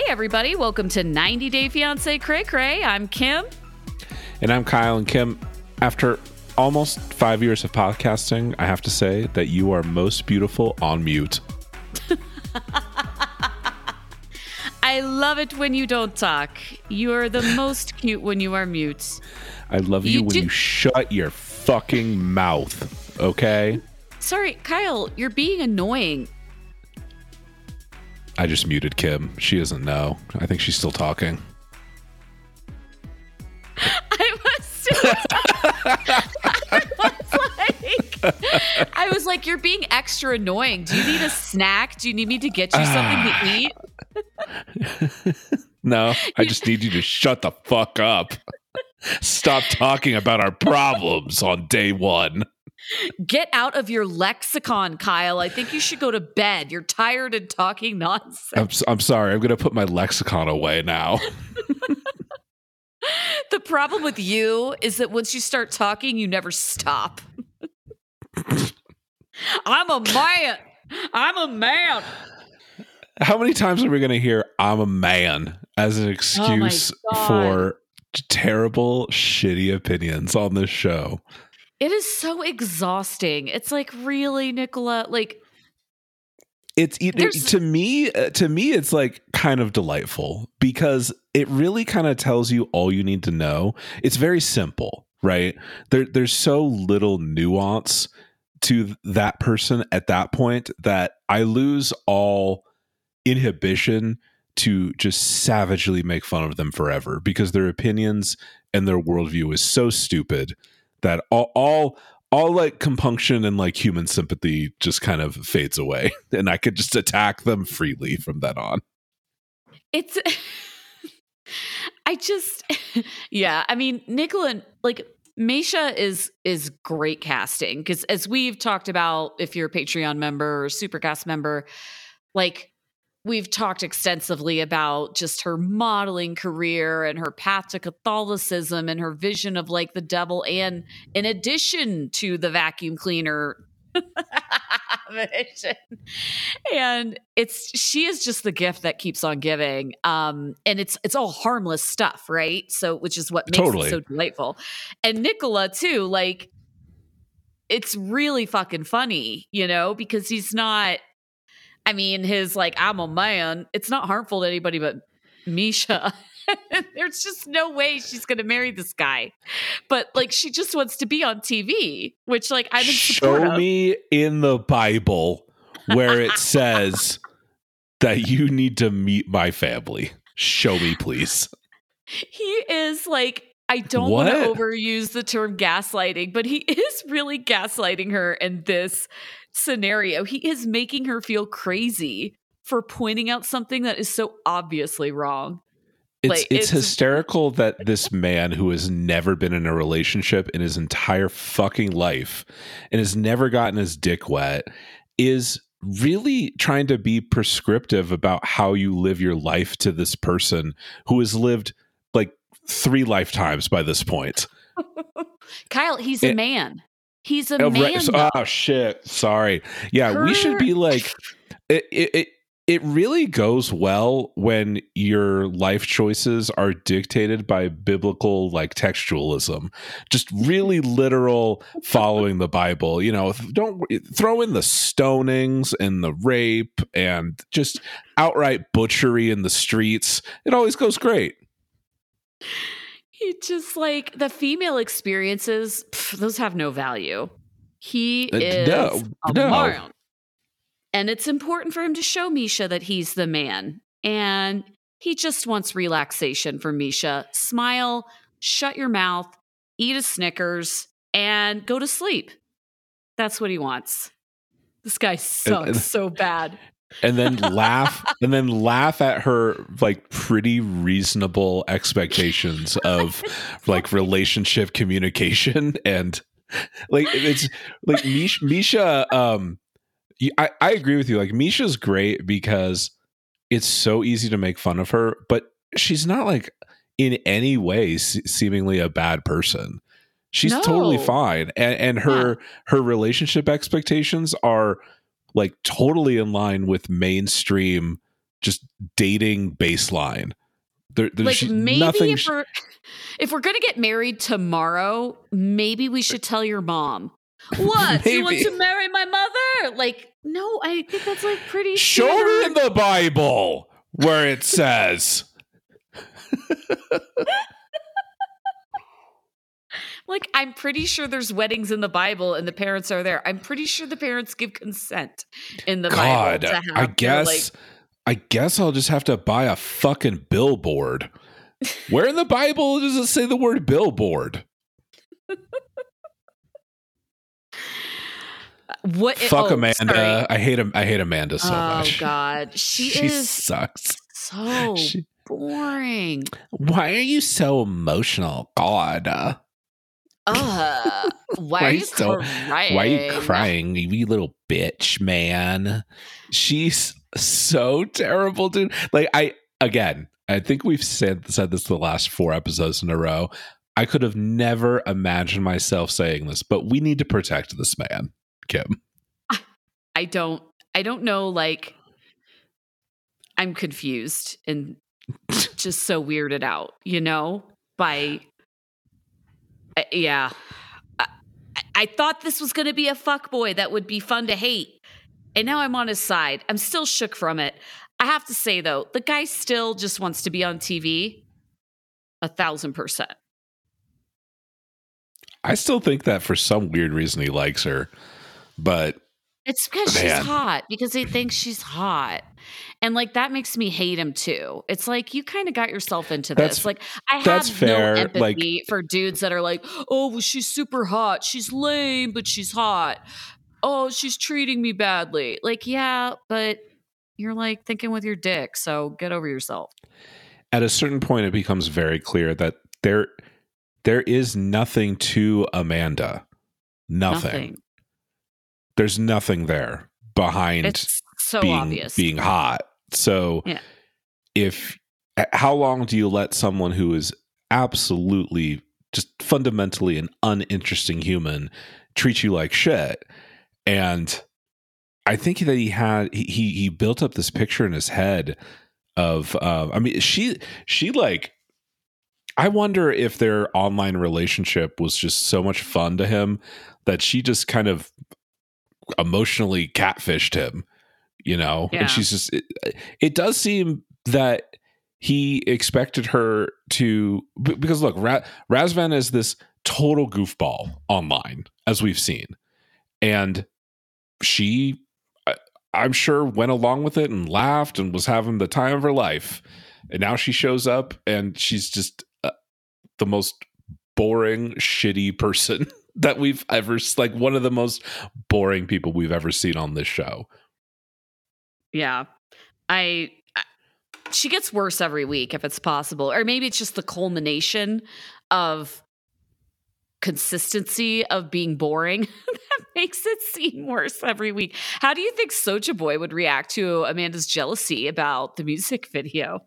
everybody. Welcome to 90 Day Fiancé Cray Cray. I'm Kim. And I'm Kyle. And Kim, after almost 5 years of podcasting, I have to say that you are most beautiful on mute. I love it when you don't talk. You are the most cute when you are mute. I love you when you shut your fucking mouth, okay? Sorry, Kyle, you're being annoying. I just muted Kim. She doesn't know. I think she's still talking. I was like, you're being extra annoying. Do you need a snack? Do you need me to get you something to eat? No, I just need you to shut the fuck up. Stop talking about our problems on day one. Get out of your lexicon, Kyle. I think you should go to bed. You're tired and talking nonsense. I'm sorry. I'm going to put my lexicon away now. The problem with you is that once you start talking, you never stop. I'm a man. I'm a man. How many times are we going to hear I'm a man as an excuse for terrible, shitty opinions on this show? It is so exhausting. It's like, really, Nicola? Like, to me, it's like kind of delightful because it really kind of tells you all you need to know. It's very simple, right? There's so little nuance to that person at that point that I lose all inhibition to just savagely make fun of them forever because their opinions and their worldview is so stupid that all like compunction and like human sympathy just kind of fades away, and I could just attack them freely from then on. Yeah. I mean, Nicola, like, Misha is great casting because, as we've talked about, if you're a Patreon member or Supercast member, like, we've talked extensively about just her modeling career and her path to Catholicism and her vision of like the devil, and in addition to the vacuum cleaner vision. And she is just the gift that keeps on giving. And it's all harmless stuff, right? So, which is what makes it so delightful. And Nicola too, like, it's really fucking funny, because he's not, I mean, his like, I'm a man, it's not harmful to anybody but Misha. There's just no way she's going to marry this guy. But like, she just wants to be on TV, which like I'm in support of. Show me in the Bible where it says that you need to meet my family. Show me, please. He is like, I don't want to overuse the term gaslighting, but he is really gaslighting her in this scenario. He is making her feel crazy for pointing out something that is so obviously wrong. It's hysterical that this man who has never been in a relationship in his entire fucking life and has never gotten his dick wet is really trying to be prescriptive about how you live your life to this person who has lived like 3 lifetimes by this point. Kyle, he's a man. He's a man. Right. Oh shit. Sorry. Yeah, we should be like it really goes well when your life choices are dictated by biblical like textualism. Just really literal following the Bible. Don't throw in the stonings and the rape and just outright butchery in the streets. It always goes great. He just like the female experiences, those have no value. He is a moron. And it's important for him to show Misha that he's the man. And he just wants relaxation from Misha. Smile, shut your mouth, eat a Snickers, and go to sleep. That's what he wants. This guy sucks so bad. And then laugh at her like pretty reasonable expectations of like relationship communication, and like it's like Misha I agree with you. Like, Misha's great because it's so easy to make fun of her, but she's not like in any way seemingly a bad person. She's totally fine. And her relationship expectations are like totally in line with mainstream just dating baseline. There's like maybe nothing. If we're gonna get married tomorrow, maybe we should tell your mom. What? You want to marry my mother? Like, no, I think that's like pretty. Show me in the Bible where it says. Like, I'm pretty sure there's weddings in the Bible and the parents are there. I'm pretty sure the parents give consent in the Bible. To have I guess I'll just have to buy a fucking billboard. Where in the Bible does it say the word billboard? Fuck Amanda. Sorry. I hate Amanda so much. Oh God. She sucks. So boring. Why are you so emotional? God. Why are you crying? Why are you crying, you little bitch, man? She's so terrible, dude. Like, I think we've said this the last 4 episodes in a row. I could have never imagined myself saying this, but we need to protect this man, Kim. I don't know. Like, I'm confused and just so weirded out, by. Yeah. I thought this was going to be a fuckboy that would be fun to hate. And now I'm on his side. I'm still shook from it. I have to say, though, the guy still just wants to be on TV 1,000%. I still think that for some weird reason he likes her, but it's because she's hot, because he thinks she's hot. And like, that makes me hate him too. It's like, you kind of got yourself into this. Like, I have no empathy for dudes that are like, oh, well, she's super hot. She's lame, but she's hot. Oh, she's treating me badly. Like, yeah, but you're like thinking with your dick. So get over yourself. At a certain point, it becomes very clear that there is nothing to Amanda. Nothing. There's nothing there behind it's so obvious. Being hot. So how long do you let someone who is absolutely just fundamentally an uninteresting human treat you like shit? And I think that he built up this picture in his head of, she like, I wonder if their online relationship was just so much fun to him that she just kind of emotionally catfished him, and she's just, it does seem that he expected her to, because look, Razvan is this total goofball online, as we've seen. And she, I'm sure, went along with it and laughed and was having the time of her life. And now she shows up and she's just the most boring, shitty person that we've ever, like one of the most boring people we've ever seen on this show. Yeah. She gets worse every week if it's possible. Or maybe it's just the culmination of consistency of being boring that makes it seem worse every week. How do you think Soulja Boy would react to Amanda's jealousy about the music video?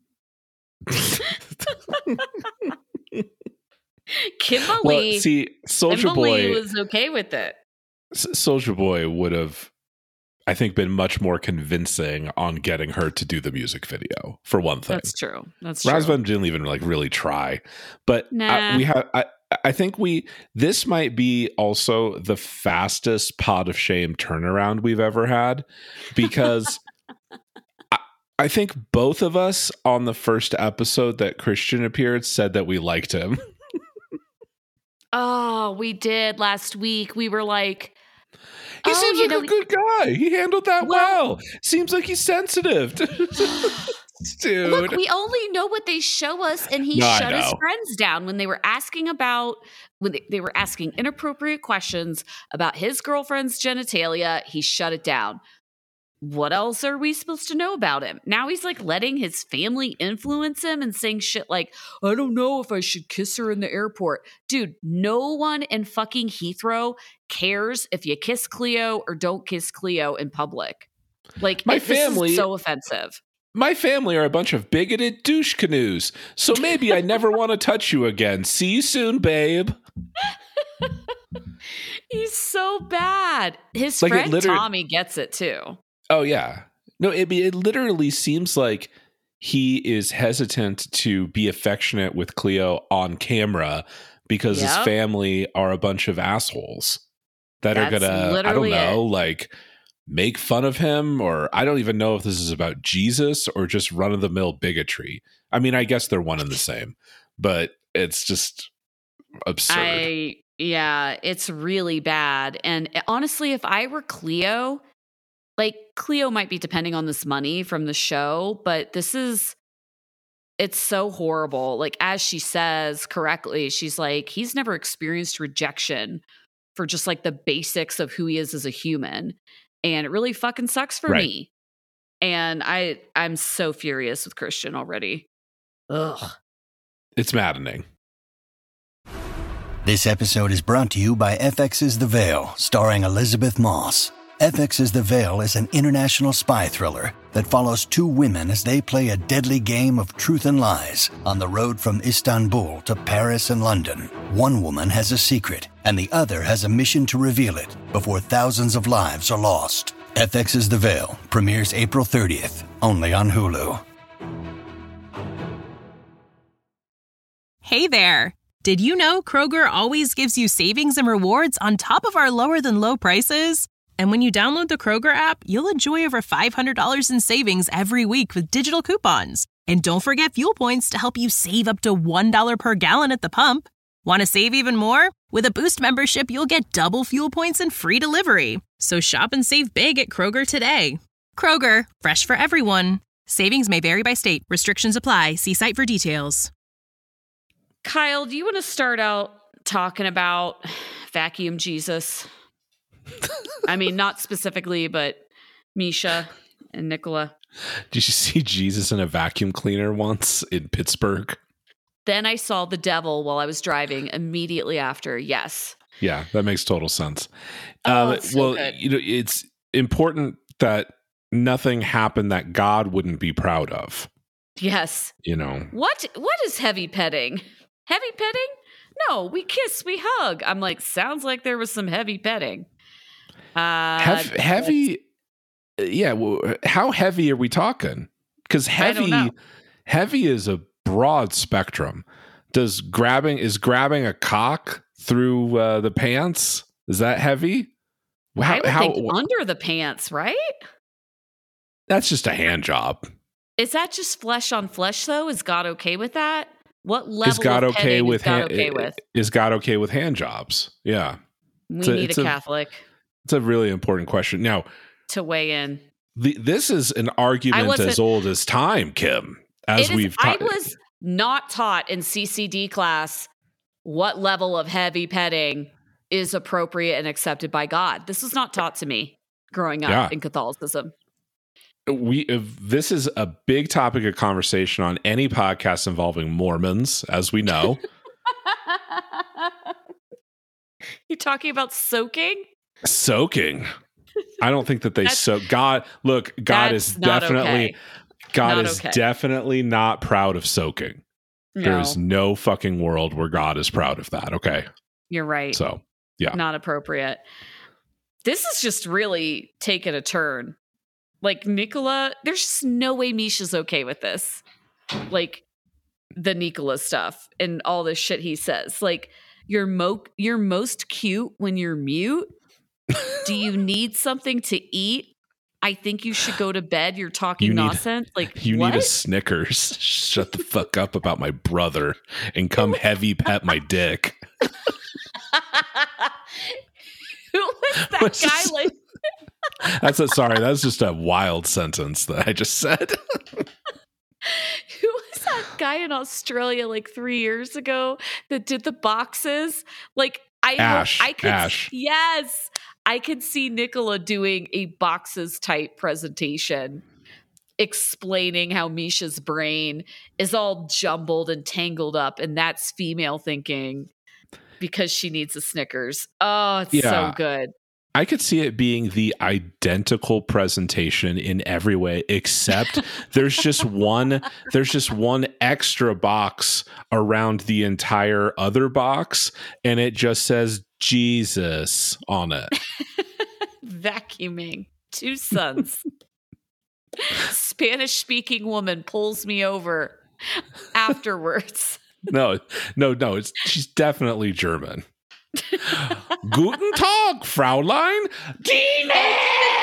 Kimberly Soulja Boy was okay with it. Soulja Boy would have, I think, been much more convincing on getting her to do the music video, for one thing. That's true. Razvan didn't even really try. But I think this might be also the fastest Pod of Shame turnaround we've ever had, because I think both of us on the first episode that Christian appeared said that we liked him. Oh, we did last week. We were like, he seems like a good guy. He handled that well. Seems like he's sensitive. Dude. Look, we only know what they show us, and he shut his friends down when they were asking inappropriate questions about his girlfriend's genitalia. He shut it down. What else are we supposed to know about him? Now he's like letting his family influence him and saying shit like, I don't know if I should kiss her in the airport. Dude, no one in fucking Heathrow cares if you kiss Cleo or don't kiss Cleo in public. Like, this is so offensive. My family are a bunch of bigoted douche canoes, so maybe I never want to touch you again. See you soon, babe. He's so bad. His friend Tommy gets it too. Oh, yeah. No, it literally seems like he is hesitant to be affectionate with Cleo on camera because his family are a bunch of assholes that are gonna, I don't know, like make fun of him, or I don't even know if this is about Jesus or just run-of-the-mill bigotry. I mean, I guess they're one and the same, but it's just absurd. It's really bad. And honestly, if I were Cleo, like Cleo might be depending on this money from the show, but it's so horrible. Like, as she says correctly, she's like, he's never experienced rejection for just like the basics of who he is as a human. And it really fucking sucks for me. And I'm so furious with Christian already. Ugh. It's maddening. This episode is brought to you by FX's The Veil, starring Elizabeth Moss. FX's The Veil is an international spy thriller that follows two women as they play a deadly game of truth and lies on the road from Istanbul to Paris and London. One woman has a secret, and the other has a mission to reveal it before thousands of lives are lost. FX's The Veil premieres April 30th, only on Hulu. Hey there! Did you know Kroger always gives you savings and rewards on top of our lower-than-low prices? And when you download the Kroger app, you'll enjoy over $500 in savings every week with digital coupons. And don't forget fuel points to help you save up to $1 per gallon at the pump. Want to save even more? With a Boost membership, you'll get double fuel points and free delivery. So shop and save big at Kroger today. Kroger, fresh for everyone. Savings may vary by state. Restrictions apply. See site for details. Kyle, do you want to start out talking about Vacuum Jesus? I mean, not specifically, but Misha and Nicola. Did you see Jesus in a vacuum cleaner once in Pittsburgh? Then I saw the devil while I was driving immediately after. Yes. Yeah, that makes total sense. So good. It's important that nothing happened that God wouldn't be proud of. Yes. What is heavy petting? Heavy petting? No, we kiss, we hug. I'm like, sounds like there was some heavy petting. Heavy? Yeah. Well, how heavy are we talking? Because heavy is a broad spectrum. Is grabbing a cock through the pants? Is that heavy? I would think under the pants, right? That's just a hand job. Is that just flesh on flesh, though? Is God okay with that? What level is God okay with? Is God okay with hand jobs? Yeah, we need a Catholic. It's a really important question. Now, to weigh in, this is an argument as old as time, Kim. I was not taught in CCD class what level of heavy petting is appropriate and accepted by God. This was not taught to me growing up in Catholicism. This is a big topic of conversation on any podcast involving Mormons, as we know. You talking about soaking? Soaking. I don't think that they soak. God is definitely definitely not proud of soaking. No. There's no fucking world where God is proud of that. Okay. You're right. So, yeah. Not appropriate. This is just really taking a turn. Like, Nicola, there's just no way Misha's okay with this. Like, the Nicola stuff and all this shit he says. Like, you're most cute when you're mute. Do you need something to eat? I think you should go to bed. You're talking nonsense. Like, you need a Snickers. Shut the fuck up about my brother and come heavy pet my dick. Who was that guy? Like, that's just a wild sentence that I just said. Who was that guy in Australia like 3 years ago that did the boxes? Like, Ash. Yes. I could see Nicola doing a boxes type presentation explaining how Misha's brain is all jumbled and tangled up, and that's female thinking because she needs a Snickers. Oh, it's so good. I could see it being the identical presentation in every way, except there's just one extra box around the entire other box, and it just says Jesus on it. Vacuuming 2 sons. Spanish speaking woman pulls me over afterwards. No, she's definitely German. Guten Tag, Fraulein. Demon!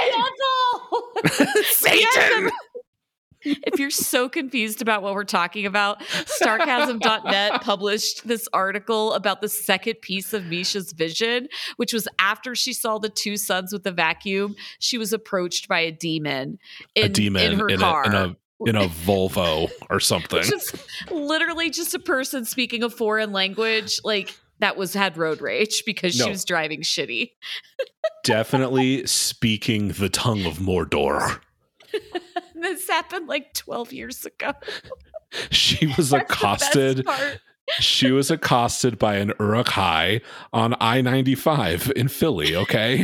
Satan! If you're so confused about what we're talking about, Starcasm.net published this article about the second piece of Misha's vision, which was after she saw the two sons with the vacuum. She was approached by a demon in her car. In a Volvo or something. Just literally just a person speaking a foreign language, like that had road rage because she was driving shitty. Definitely speaking the tongue of Mordor. This happened like 12 years ago. She was accosted. She was accosted by an Uruk-hai on I-95 in Philly, okay?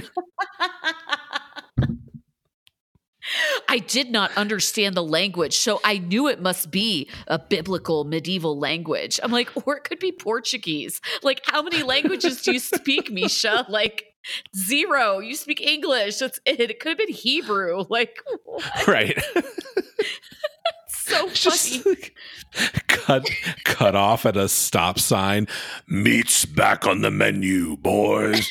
I did not understand the language, so I knew it must be a biblical medieval language. I'm like, or it could be Portuguese. Like, how many languages do you speak, Misha? Like, 0. You speak English. That's it. It could have been Hebrew. Like, what? Right. So funny. Just like, cut off at a stop sign. Meat's back on the menu, boys.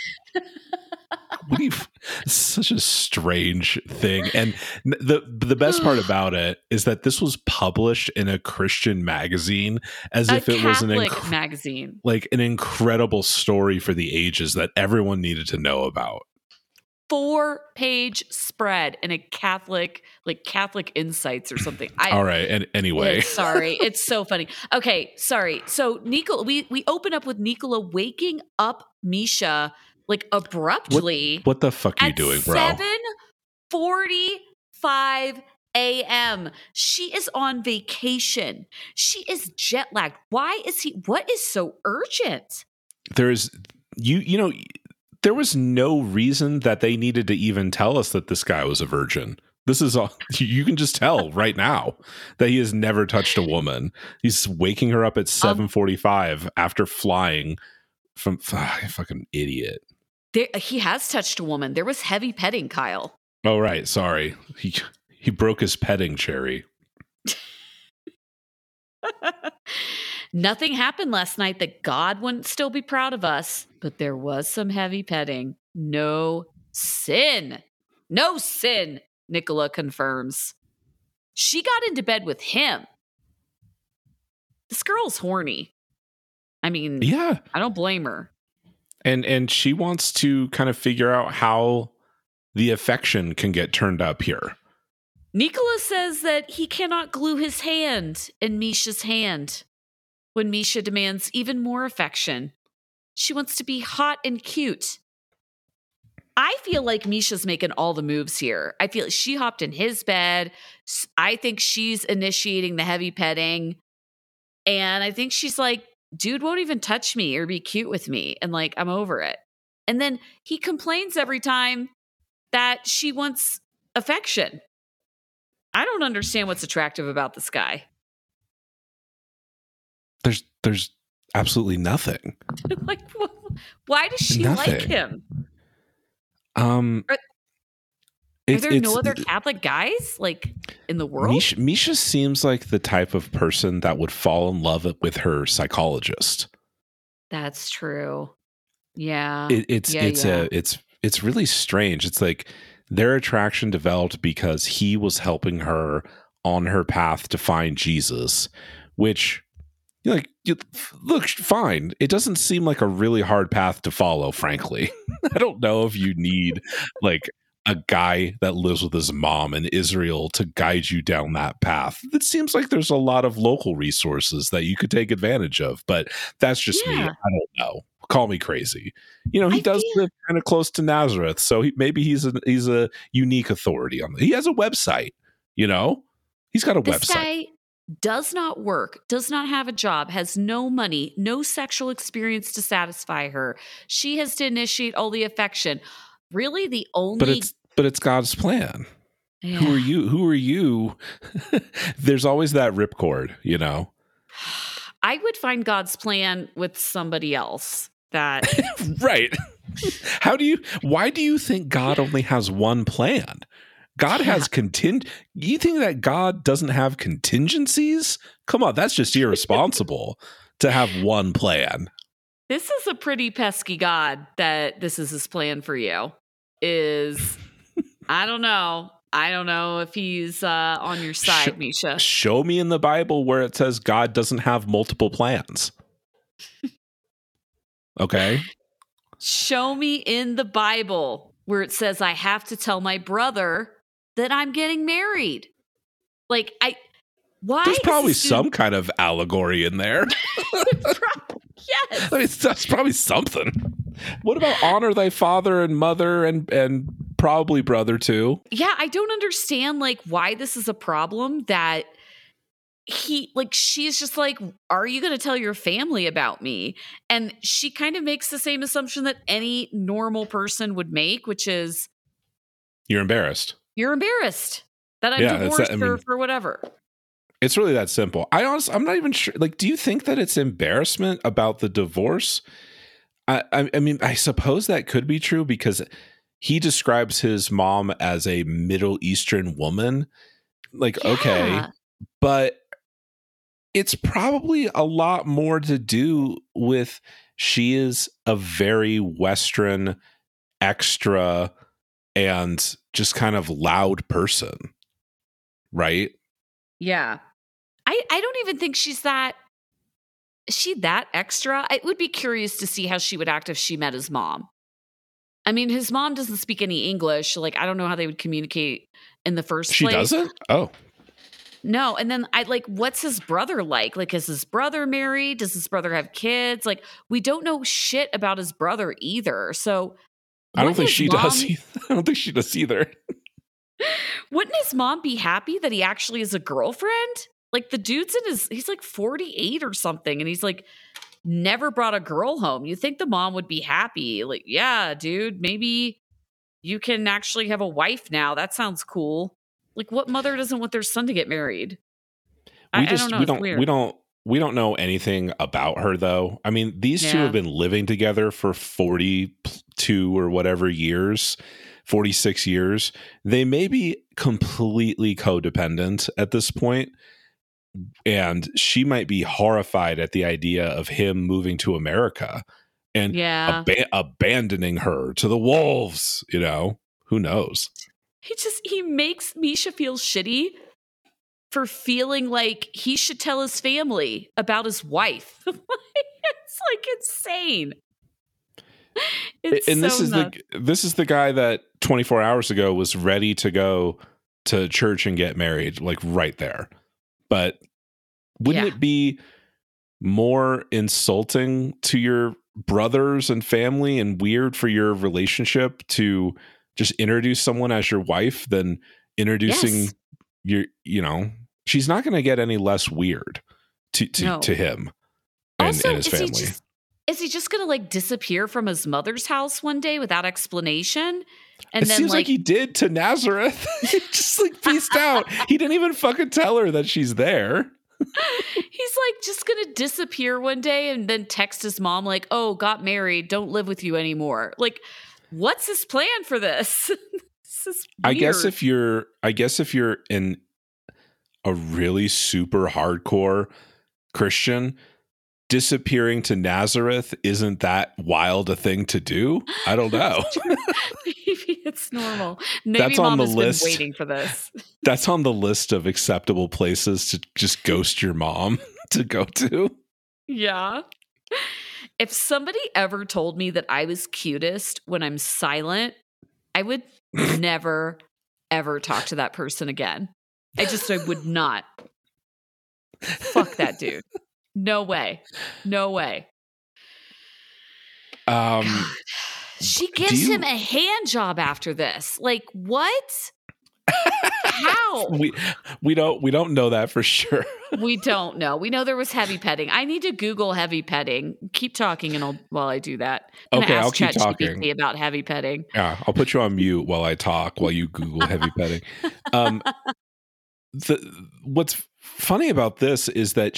Such a strange thing. And the best part about it is that this was published in a Christian magazine as if it was an magazine, like an incredible story for the ages that everyone needed to know about. 4-page spread in a Catholic Insights or something. All right. And anyway, sorry, it's so funny. Okay, sorry. So Nicola, we open up with Nicola waking up Misha like abruptly. What the fuck are you doing, bro? 7:45 a.m. She is on vacation. She is jet lagged. What is so urgent? There's there was no reason that they needed to even tell us that this guy was a virgin. This is all you can just tell right now that he has never touched a woman. He's waking her up at 7:45 after flying from fucking idiot. He has touched a woman. There was heavy petting, Kyle. Oh, right. Sorry. He broke his petting cherry. Nothing happened last night that God wouldn't still be proud of us, but there was some heavy petting. No sin. No sin, Nicola confirms. She got into bed with him. This girl's horny. I mean, yeah. I don't blame her. And she wants to kind of figure out how the affection can get turned up here. Nicola says that he cannot glue his hand in Misha's hand when Misha demands even more affection. She wants to be hot and cute. I feel like Misha's making all the moves here. I feel like she hopped in his bed. I think she's initiating the heavy petting. And I think she's like, dude won't even touch me or be cute with me. And like, I'm over it. And then he complains every time that she wants affection. I don't understand what's attractive about this guy. There's absolutely nothing. Like, why does she like him? Are there no other Catholic guys like in the world? Misha seems like the type of person that would fall in love with her psychologist. That's true. Yeah. It's really strange. It's like their attraction developed because he was helping her on her path to find Jesus, which look fine. It doesn't seem like a really hard path to follow, frankly. I don't know if you need like a guy that lives with his mom in Israel to guide you down that path. It seems like there's a lot of local resources that you could take advantage of, but that's just me. I don't know. Call me crazy. He does live kind of close to Nazareth, so maybe he's a unique authority on. He has a website. He's got a website. This guy does not work, does not have a job, has no money, no sexual experience to satisfy her. She has to initiate all the affection. Really, the only but it's God's plan. Yeah. Who are you? There's always that ripcord, I would find God's plan with somebody else. That right. Why do you think God only has one plan? God has you think that God doesn't have contingencies? Come on, that's just irresponsible to have one plan. This is a pretty pesky God that this is his plan for you. I don't know. I don't know if he's on your side, Misha. Show me in the Bible where it says God doesn't have multiple plans. Okay? Show me in the Bible where it says I have to tell my brother that I'm getting married. Like, why? There's probably some kind of allegory in there. Yes. I mean, that's probably something. What about honor thy father and mother and probably brother too? Yeah, I don't understand like why this is a problem that she's just like, are you going to tell your family about me? And she kind of makes the same assumption that any normal person would make, which is you're embarrassed. You're embarrassed that I'm divorced for whatever. It's really that simple. I'm not even sure. Like, do you think that it's embarrassment about the divorce? I mean, I suppose that could be true because he describes his mom as a Middle Eastern woman. Like, yeah. Okay, but it's probably a lot more to do with she is a very Western, extra, and just kind of loud person, right? Yeah. I don't even think is she that extra? I would be curious to see how she would act if she met his mom. I mean, his mom doesn't speak any English. Like, I don't know how they would communicate in the first place. She doesn't? Oh. No. And then what's his brother like? Like, is his brother married? Does his brother have kids? Like, we don't know shit about his brother either. So I don't think she does either. I don't think she does either. Wouldn't his mom be happy that he actually has a girlfriend? Like, the dude's he's like 48 or something, and he's like never brought a girl home. You think the mom would be happy? Like, yeah, dude, maybe you can actually have a wife now. That sounds cool. Like, what mother doesn't want their son to get married? I don't know. We don't know anything about her, though. I mean, these two have been living together for 42 or whatever years. 46 years. They may be completely codependent at this point, and she might be horrified at the idea of him moving to America and abandoning her to the wolves. You know, who knows? He makes Misha feel shitty for feeling like he should tell his family about his wife. It's like insane. This is the guy that 24 hours ago was ready to go to church and get married, like right there. But wouldn't it be more insulting to your brothers and family and weird for your relationship to just introduce someone as your wife than introducing she's not going to get any less weird to him and his family. Is he just going to disappear from his mother's house one day without explanation? And it seems like he did to Nazareth. He just peaced out. He didn't even fucking tell her that she's there. He's just going to disappear one day and then text his mom oh, got married, don't live with you anymore. What's his plan for this? This is weird. I guess if you're in a really super hardcore Christian, disappearing to Nazareth isn't that wild a thing to do? I don't know. Maybe it's normal. Maybe that's on the list. Been waiting for this. That's on the list of acceptable places to just ghost your mom to go to. Yeah. If somebody ever told me that I was cutest when I'm silent, I would never, ever talk to that person again. I would not. Fuck that dude. No way. No way. God. She gives him a hand job after this. What? How? We don't know that for sure. We don't know. We know there was heavy petting. I need to Google heavy petting. Keep talking while I do that. Okay, I'll keep talking GPT about heavy petting. Yeah, I'll put you on mute while I talk while you Google heavy petting. What's funny about this is that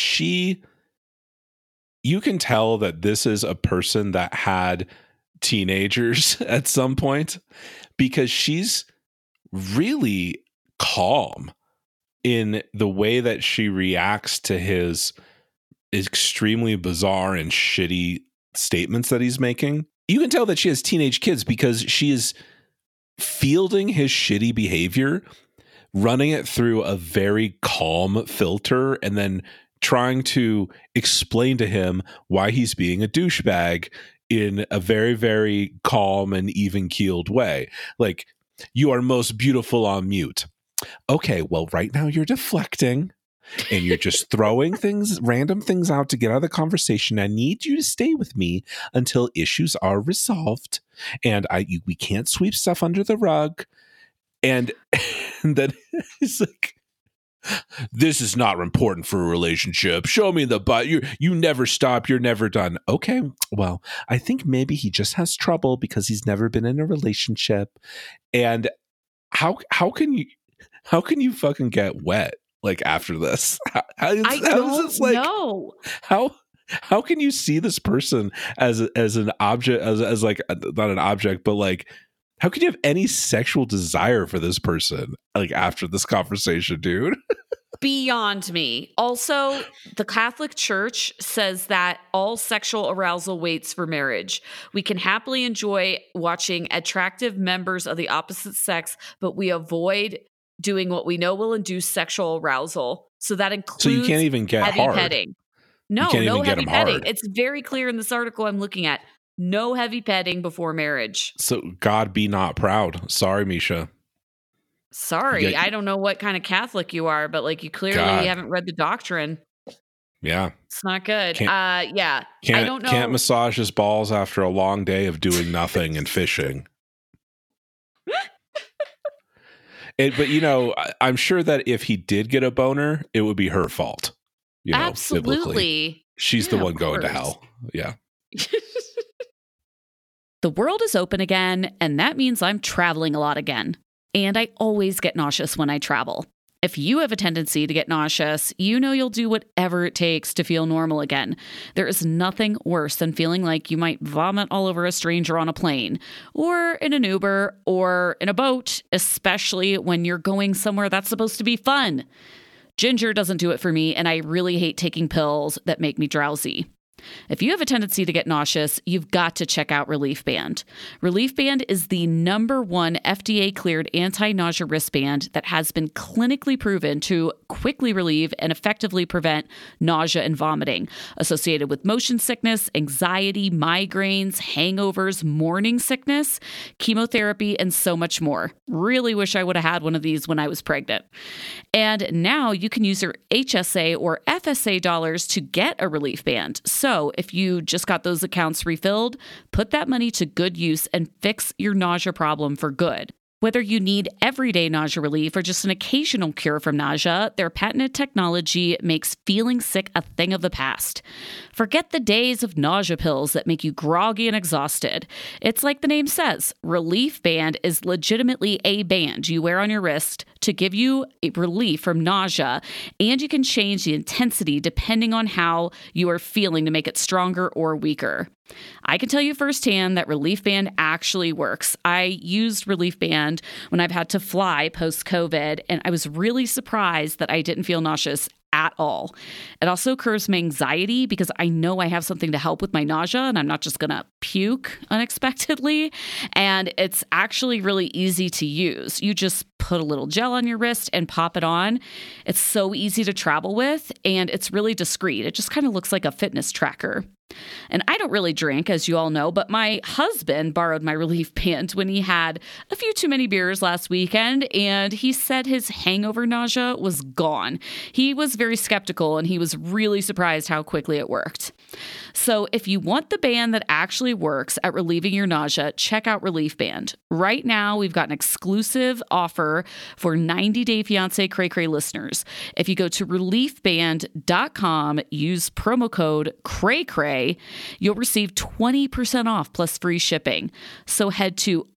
you can tell that this is a person that had teenagers at some point because she's really calm in the way that she reacts to his extremely bizarre and shitty statements that he's making. You can tell that she has teenage kids because she is fielding his shitty behavior, running it through a very calm filter, and then trying to explain to him why he's being a douchebag in a very, very calm and even-keeled way. Like, you are most beautiful on mute. Okay, well, right now you're deflecting and you're just throwing random things out to get out of the conversation. I need you to stay with me until issues are resolved. And we can't sweep stuff under the rug. And then he's like, this is not important for a relationship. Show me the butt. You never stop. You're never done. Okay, well, I think maybe he just has trouble because he's never been in a relationship. And how can you fucking get wet like after this? How can you see this person as an object, as like, not an object, but like, how can you have any sexual desire for this person like after this conversation, dude? Beyond me. Also, the Catholic Church says that all sexual arousal waits for marriage. We can happily enjoy watching attractive members of the opposite sex, but we avoid doing what we know will induce sexual arousal. So that includes so you can't even get heavy hard. petting. No heavy petting. It's very clear in this article I'm looking at. No heavy petting before marriage. So God be not proud. Sorry, Misha. Sorry. I don't know what kind of Catholic you are, but like you clearly haven't read the doctrine. Yeah. It's not good. I don't know. Can't massage his balls after a long day of doing nothing and fishing. But you know, I'm sure that if he did get a boner, it would be her fault. You know, absolutely. Biblically. She's the one going to hell. Yeah. The world is open again, and that means I'm traveling a lot again. And I always get nauseous when I travel. If you have a tendency to get nauseous, you know you'll do whatever it takes to feel normal again. There is nothing worse than feeling like you might vomit all over a stranger on a plane, or in an Uber, or in a boat, especially when you're going somewhere that's supposed to be fun. Ginger doesn't do it for me, and I really hate taking pills that make me drowsy. If you have a tendency to get nauseous, you've got to check out Relief Band. Relief Band is the #1 FDA-cleared anti-nausea wristband that has been clinically proven to quickly relieve and effectively prevent nausea and vomiting associated with motion sickness, anxiety, migraines, hangovers, morning sickness, chemotherapy, and so much more. Really wish I would have had one of these when I was pregnant. And now you can use your HSA or FSA dollars to get a Relief Band. So if you just got those accounts refilled, put that money to good use and fix your nausea problem for good. Whether you need everyday nausea relief or just an occasional cure from nausea, their patented technology makes feeling sick a thing of the past. Forget the days of nausea pills that make you groggy and exhausted. It's like the name says, Relief Band is legitimately a band you wear on your wrist to give you relief from nausea, and you can change the intensity depending on how you are feeling to make it stronger or weaker. I can tell you firsthand that Relief Band actually works. I used Relief Band when I've had to fly post-COVID, and I was really surprised that I didn't feel nauseous at all. It also curbs my anxiety because I know I have something to help with my nausea and I'm not just going to puke unexpectedly. And it's actually really easy to use. You just put a little gel on your wrist and pop it on. It's so easy to travel with, and it's really discreet. It just kind of looks like a fitness tracker. And I don't really drink, as you all know, but my husband borrowed my Relief Band when he had a few too many beers last weekend, and he said his hangover nausea was gone. He was very skeptical, and he was really surprised how quickly it worked. So if you want the band that actually works at relieving your nausea, check out Relief Band. Right now, we've got an exclusive offer for 90 Day Fiancé Cray Cray listeners. If you go to reliefband.com, use promo code CRAYCRAY, you'll receive 20% off plus free shipping. So head to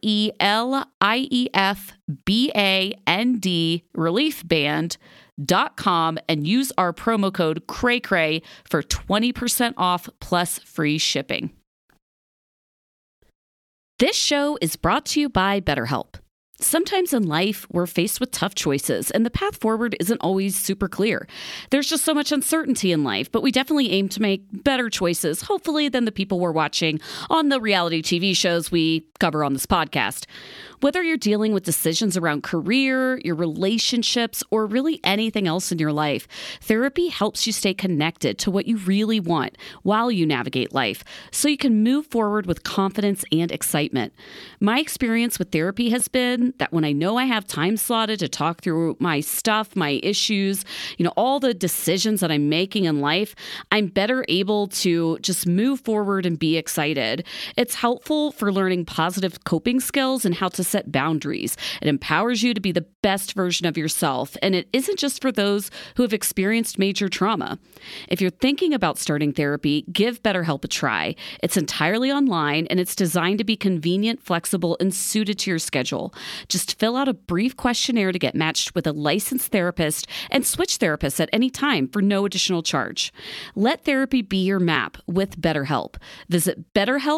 RELIEFBAND reliefband.com and use our promo code CRAYCRAY for 20% off plus free shipping. This show is brought to you by BetterHelp. Sometimes in life, we're faced with tough choices, and the path forward isn't always super clear. There's just so much uncertainty in life, but we definitely aim to make better choices, hopefully, than the people we're watching on the reality TV shows we cover on this podcast. Whether you're dealing with decisions around career, your relationships, or really anything else in your life, therapy helps you stay connected to what you really want while you navigate life, so you can move forward with confidence and excitement. My experience with therapy has been that when I know I have time slotted to talk through my stuff, my issues, all the decisions that I'm making in life, I'm better able to just move forward and be excited. It's helpful for learning positive coping skills and how to set boundaries. It empowers you to be the best version of yourself, and it isn't just for those who have experienced major trauma. If you're thinking about starting therapy, give BetterHelp a try. It's entirely online, and it's designed to be convenient, flexible, and suited to your schedule. Just fill out a brief questionnaire to get matched with a licensed therapist and switch therapists at any time for no additional charge. Let therapy be your map with BetterHelp. Visit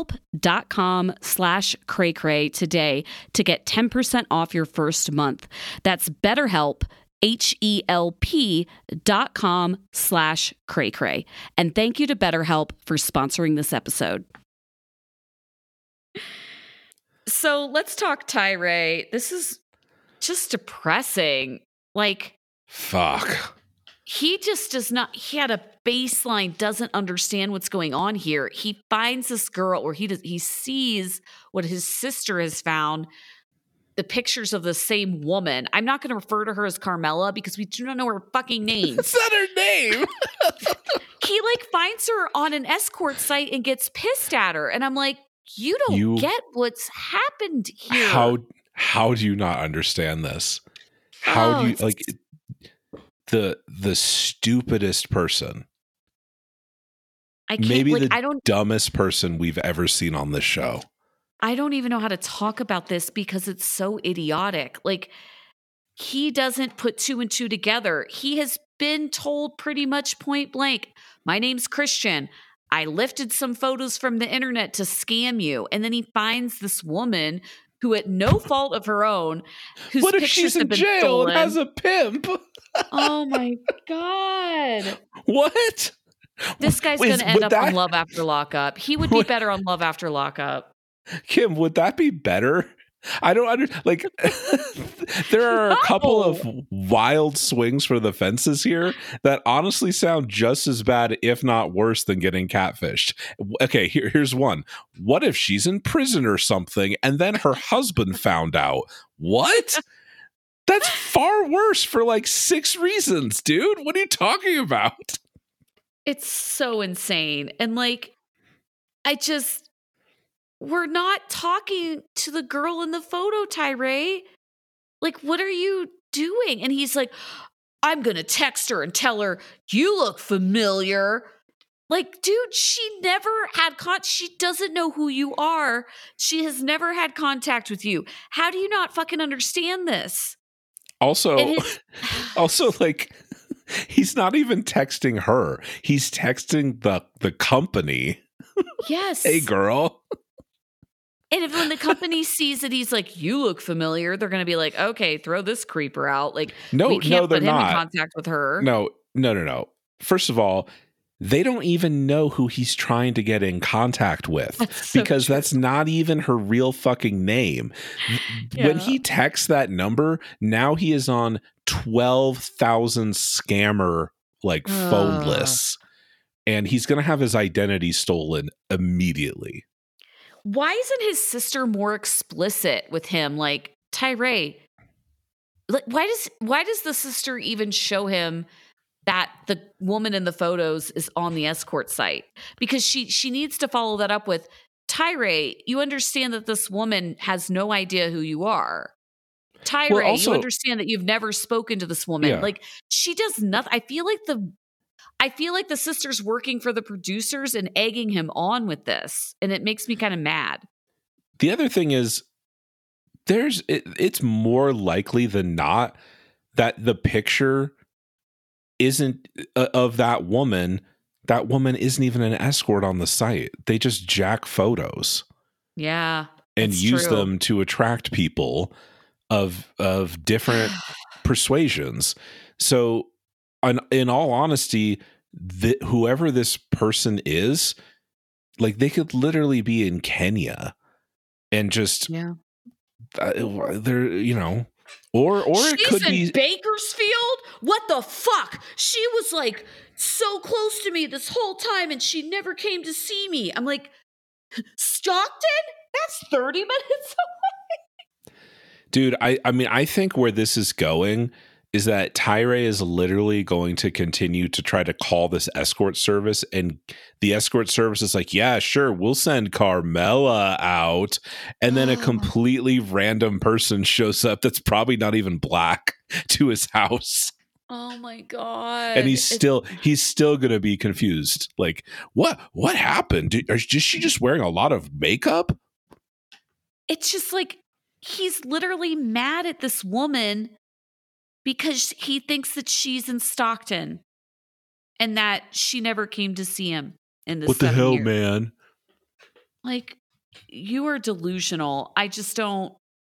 BetterHelp.com/cray-cray today to get 10% off your first month. That's BetterHelp, HELP.com/cray-cray. And thank you to BetterHelp for sponsoring this episode. So let's talk Tyray. This is just depressing. Fuck. He just does not, he had a baseline, doesn't understand what's going on here. He finds this girl, or he sees what his sister has found, the pictures of the same woman. I'm not going to refer to her as Carmela because we do not know her fucking name. That's not her name. He finds her on an escort site and gets pissed at her. And I'm like, you don't get what's happened here. How do you not understand this? How do you the stupidest person? Maybe the dumbest person we've ever seen on this show. I don't even know how to talk about this because it's so idiotic. He doesn't put two and two together. He has been told pretty much point blank, my name's Christian. I lifted some photos from the internet to scam you. And then he finds this woman who, at no fault of her own, whose what if pictures she's have in been jail stolen. and has a pimp? Oh my God. What? This guy's going to end up on Love After Lockup. He would be better on Love After Lockup. Kim, would that be better? I don't there are a couple of wild swings for the fences here that honestly sound just as bad, if not worse, than getting catfished. Okay, here's one. What if she's in prison or something and then her husband found out? What? That's far worse for 6 reasons, dude. What are you talking about? It's so insane. And we're not talking to the girl in the photo, Tyray. What are you doing? And he's like, I'm going to text her and tell her, you look familiar. Dude, she never had she doesn't know who you are. She has never had contact with you. How do you not fucking understand this? Also, he's not even texting her. He's texting the company. Yes. Hey, girl. And if when the company sees that he's like, you look familiar, they're going to be like, okay, throw this creeper out. We can't put him in contact with her. No. First of all, they don't even know who he's trying to get in contact with because that's not even her real fucking name. Yeah. When he texts that number, now he is on 12,000 scammer phone lists, and he's going to have his identity stolen immediately. Why isn't his sister more explicit with him? Tyray, why does the sister even show him that the woman in the photos is on the escort site? Because she needs to follow that up with, Tyray, you understand that this woman has no idea who you are. Tyray, you understand that you've never spoken to this woman. Yeah. She does nothing. I feel like the sister's working for the producers and egging him on with this, and it makes me kind of mad. The other thing is, it's more likely than not that the picture isn't of that woman. That woman isn't even an escort on the site. They just jack photos. Yeah. And use them to attract people. of different persuasions. So in all honesty, whoever this person is, like, they could literally be in Kenya and just they're, you know, or it could be Bakersfield. What the fuck? She was like so close to me this whole time and she never came to see me. I'm like, Stockton? That's 30 minutes away. Dude, I mean, I think where this is going is that Tyre is literally going to continue to try to call this escort service, and the escort service is like, yeah, sure, we'll send Carmela out. And then a completely random person shows up that's probably not even black to his house. Oh my God. And he's still going to be confused. Like, what happened? Is she just wearing a lot of makeup? It's just like, he's literally mad at this woman because he thinks that she's in Stockton and that she never came to see him in this. What the hell, years. Man? Like, you are delusional. I just don't.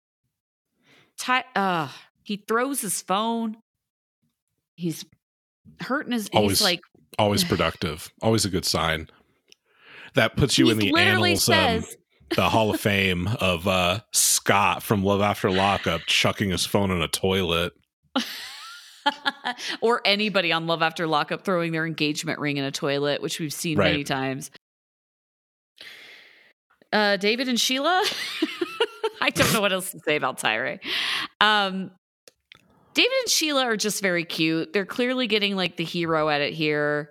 He throws his phone. He's hurting his. He's like always productive. Always a good sign. That puts you in the annals. The Hall of Fame of Scott from Love After Lockup chucking his phone in a toilet. Or anybody on Love After Lockup throwing their engagement ring in a toilet, which we've seen many times. David and Sheila? I don't know what else to say about Tyre. David and Sheila are just very cute. They're clearly getting like the hero edit here.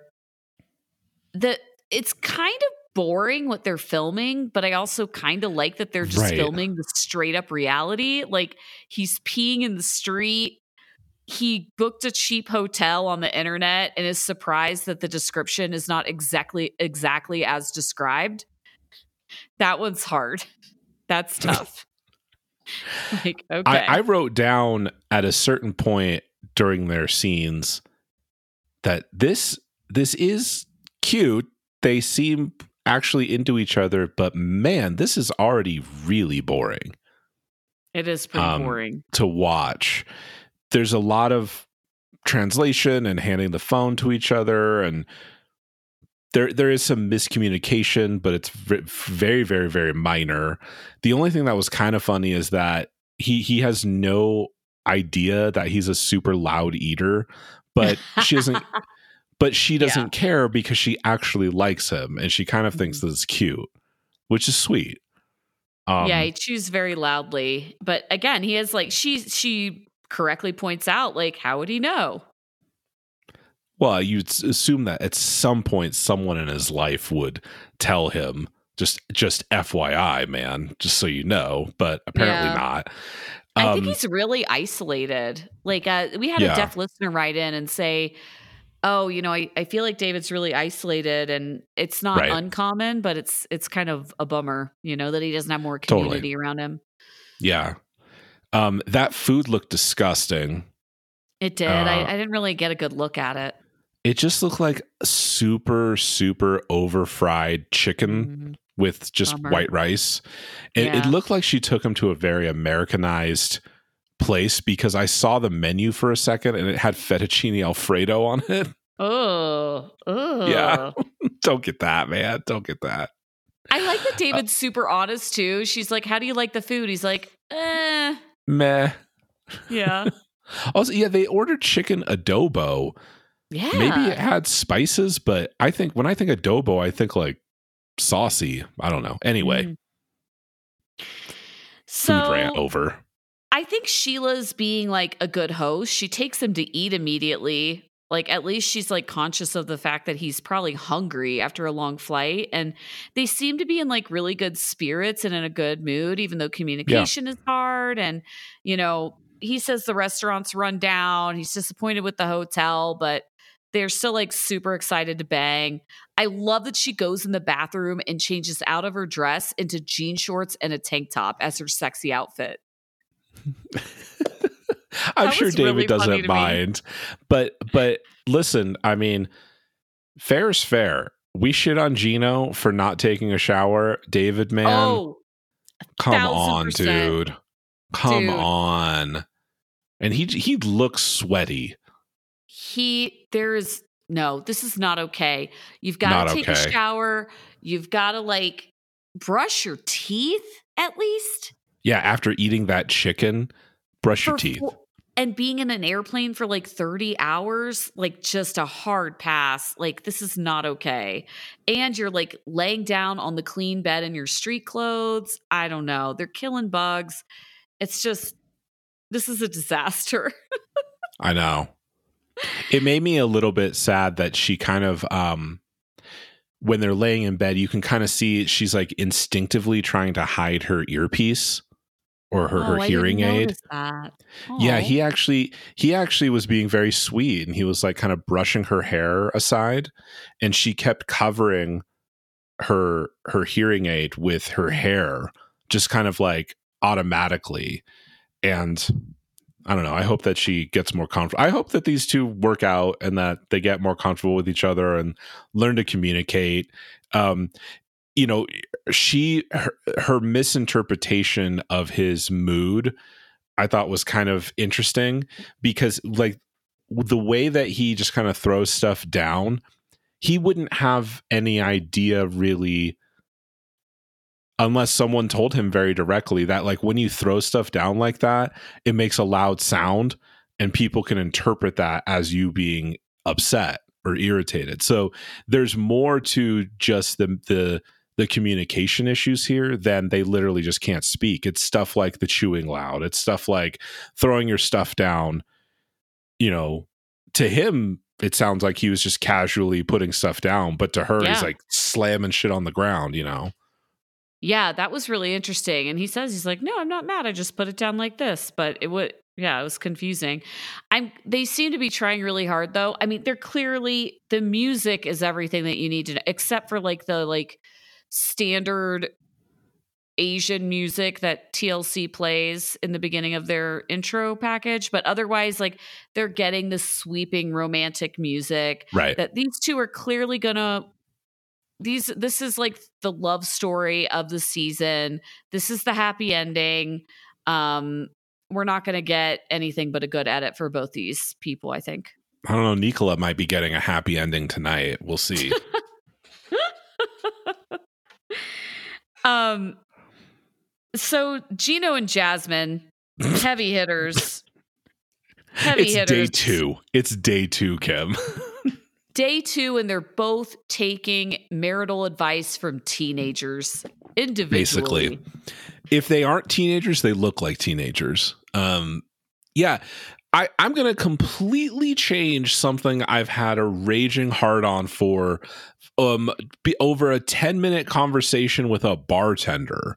It's kind of boring what they're filming, but I also kind of like that they're just filming the straight up reality. Like, he's peeing in the street. He booked a cheap hotel on the internet and is surprised that the description is not exactly as described. That one's hard. That's tough. Like, okay. I wrote down at a certain point during their scenes that this is cute. They seem actually into each other, but man, this is already really boring. It is pretty boring to watch. There's a lot of translation and handing the phone to each other, and there is some miscommunication, but it's very, very, very minor. The only thing that was kind of funny is that he has no idea that he's a super loud eater, but she doesn't. But she doesn't care because she actually likes him, and she kind of thinks that it's cute, which is sweet. He chews very loudly, but again, he has like she correctly points out, like, how would he know? Well, you'd assume that at some point someone in his life would tell him, just FYI, man, just so you know, but apparently not. I think he's really isolated. Like, we had a deaf listener write in and say, oh, you know, I feel like David's really isolated, and it's not uncommon, but it's kind of a bummer, you know, that he doesn't have more community around him. Yeah. That food looked disgusting. It did. I didn't really get a good look at it. It just looked like super, super over-fried chicken with just white rice. It looked like she took him to a very Americanized place, because I saw the menu for a second and it had fettuccine Alfredo on it. Oh. Yeah. Don't get that, man. Don't get that. I like that David's super honest too. She's like, how do you like the food? He's like, meh. Yeah. Also, they ordered chicken adobo. Yeah. Maybe it had spices, but when I think adobo, I think like saucy. I don't know. Anyway. So, food ran over. I think Sheila's being like a good host. She takes him to eat immediately. Like, at least she's like conscious of the fact that he's probably hungry after a long flight. And they seem to be in like really good spirits and in a good mood, even though communication is hard. And, you know, he says the restaurant's run down. He's disappointed with the hotel, but they're still like super excited to bang. I love that she goes in the bathroom and changes out of her dress into jean shorts and a tank top as her sexy outfit. I'm sure David really doesn't mind, but listen, I mean, fair is fair. We shit on Gino for not taking a shower. David, man, come on, dude. Come on. And he looks sweaty. This is not okay. You've got to take a shower. You've got to brush your teeth at least. Yeah, after eating that chicken, brush your teeth. And being in an airplane for 30 hours, just a hard pass. This is not okay. And you're laying down on the clean bed in your street clothes. I don't know. They're killing bugs. It's just, this is a disaster. I know. It made me a little bit sad that she kind of, when they're laying in bed, you can kind of see she's instinctively trying to hide her earpiece or her hearing aid. Yeah, he actually was being very sweet, and he was kind of brushing her hair aside, and she kept covering her hearing aid with her hair, just kind of automatically. And I don't know. I hope that she gets more comfortable. I hope that these two work out and that they get more comfortable with each other and learn to communicate. Her misinterpretation of his mood, I thought was kind of interesting, because the way that he just kind of throws stuff down, he wouldn't have any idea really, unless someone told him very directly that when you throw stuff down like that, it makes a loud sound and people can interpret that as you being upset or irritated. So there's more to just the communication issues here than they literally just can't speak. It's stuff like the chewing loud. It's stuff like throwing your stuff down. To him, it sounds like he was just casually putting stuff down, but to her, he's slamming shit on the ground, Yeah, that was really interesting. And he says, he's like, no, I'm not mad. I just put it down like this. But it was confusing. They seem to be trying really hard, though. I mean, they're clearly, the music is everything that you need to know, except for the standard Asian music that TLC plays in the beginning of their intro package. But otherwise, they're getting this sweeping romantic music. Right. That these two are clearly gonna. This is the love story of the season. This is the happy ending. We're not going to get anything but a good edit for both these people, I think. I don't know. Nicola might be getting a happy ending tonight. We'll see. So Gino and Jasmine, heavy hitters. It's day two, Kim. Day 2, and they're both taking marital advice from teenagers individually. Basically, if they aren't teenagers, they look like teenagers. Yeah, I'm going to completely change something I've had a raging hard on for over a 10-minute conversation with a bartender.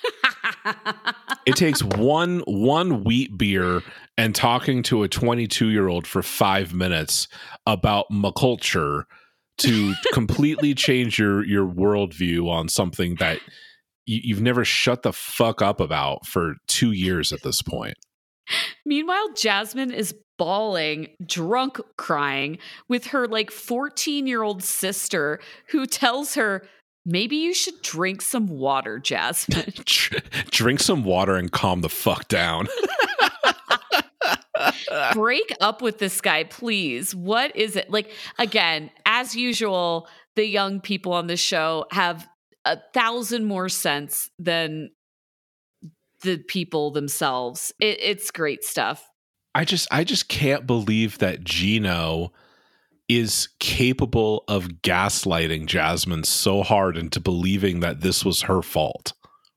It takes one wheat beer and talking to a 22-year-old for 5 minutes about my culture to completely change your worldview on something that you've never shut the fuck up about for 2 years at this point. Meanwhile, Jasmine is bawling, drunk crying with her 14-year-old sister, who tells her, maybe you should drink some water, Jasmine. Drink some water and calm the fuck down. Break up with this guy, please. What is it? Again, as usual, the young people on this show have 1,000 more sense than the people themselves. It's great stuff. I just can't believe that Gino is capable of gaslighting Jasmine so hard into believing that this was her fault.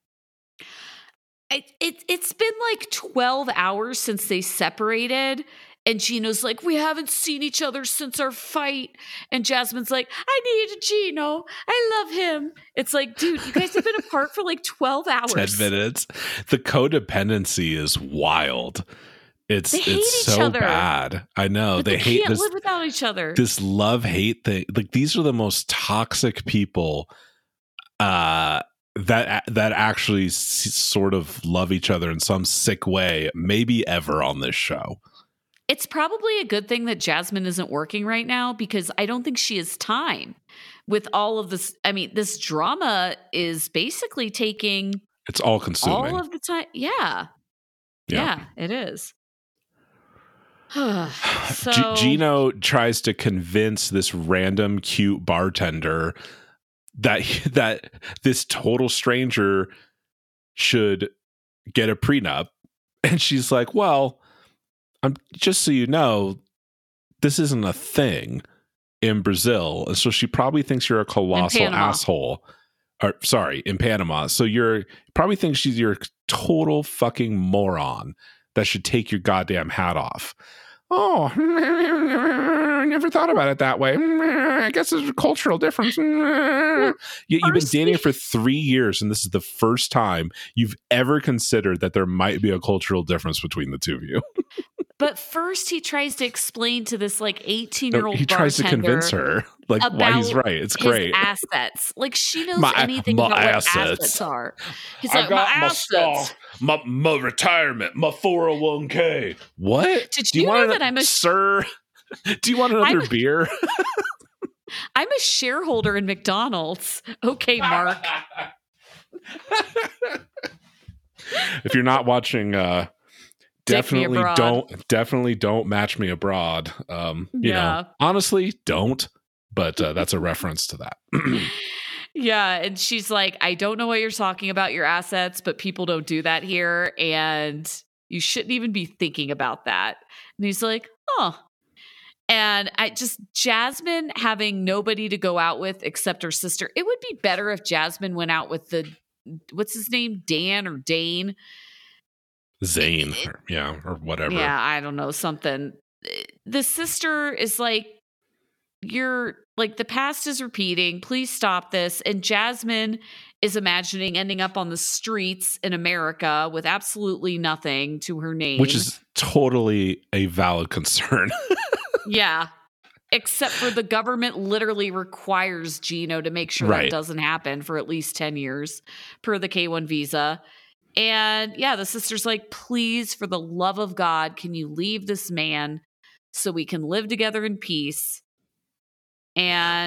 It's been 12 hours since they separated, and Gino's like, we haven't seen each other since our fight. And Jasmine's like, I need Gino. I love him. It's like, dude, you guys have been apart for 12 hours. 10 minutes. The codependency is wild. It's so other. Bad. I know. But they hate can't live without each other. This love-hate thing. These are the most toxic people that actually sort of love each other in some sick way, maybe ever on this show. It's probably a good thing that Jasmine isn't working right now, because I don't think she has time with all of this. I mean, this drama is basically taking it's all consuming all of the time. Yeah. Yeah, it is. So Gino tries to convince this random cute bartender that this total stranger should get a prenup, and she's like, well, I'm just so you know, this isn't a thing in Brazil, and so she probably thinks you're a colossal asshole. Or sorry, in Panama. So you're probably thinks you're a total fucking moron that should take your goddamn hat off. Oh, I never thought about it that way. I guess there's a cultural difference. You've been dating for 3 years, and this is the first time you've ever considered that there might be a cultural difference between the two of you. But first he tries to explain to this like 18-year-old he tries to convince her like why he's right. It's great. Assets. Like she knows anything about what assets are. He's like, my assets. My retirement, my 401k. What? Did you know that I'm a sir? Do you want another beer? I'm a shareholder in McDonald's. Okay, Mark. If you're not watching definitely don't match me abroad. You know, honestly, don't. But that's a reference to that. Yeah, and she's like, I don't know what you're talking about, your assets, but people don't do that here, and you shouldn't even be thinking about that. And he's like, oh. And Jasmine having nobody to go out with except her sister. It would be better if Jasmine went out with what's his name? Dan or Dane? Zane, or whatever. Yeah, I don't know, something. The sister is like, you're like, the past is repeating. Please stop this. And Jasmine is imagining ending up on the streets in America with absolutely nothing to her name. Which is totally a valid concern. Yeah. Except for the government literally requires Gino to make sure that doesn't happen for at least 10 years per the K-1 visa. And yeah, the sister's like, please, for the love of God, can you leave this man so we can live together in peace? And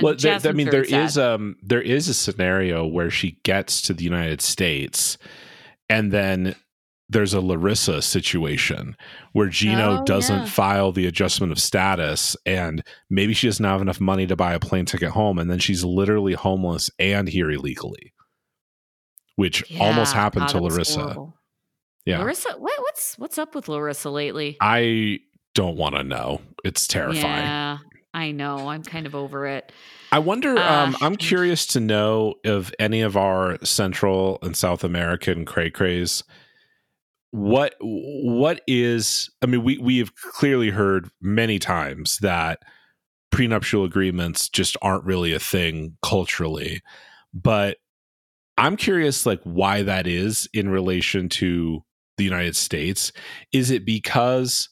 there is a scenario where she gets to the United States, and then there's a Larissa situation where Gino doesn't file the adjustment of status, and maybe she doesn't have enough money to buy a plane ticket home, and then she's literally homeless and here illegally, which almost happened to Larissa. Horrible. Yeah, Larissa, what's up with Larissa lately? I don't want to know. It's terrifying. Yeah, I know. I'm kind of over it. I wonder, I'm curious to know if any of our Central and South American cray-crays, what is, I mean, we have clearly heard many times that prenuptial agreements just aren't really a thing culturally, but I'm curious, like, why that is in relation to the United States. Is it because